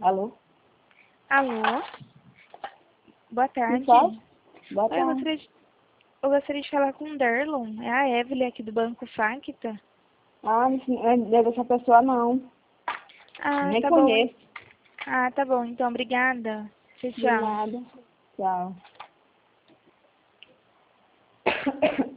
Alô? Alô? Boa tarde. Boa Oi, eu tarde. gostaria de falar com o Derlon. É a Evelyn aqui do Banco Facta. Ah, não é dessa pessoa não. Ah, Nem tá bom. conheço. Ah, tá bom. Então, obrigada. Tchau, De tchau. nada. Tchau.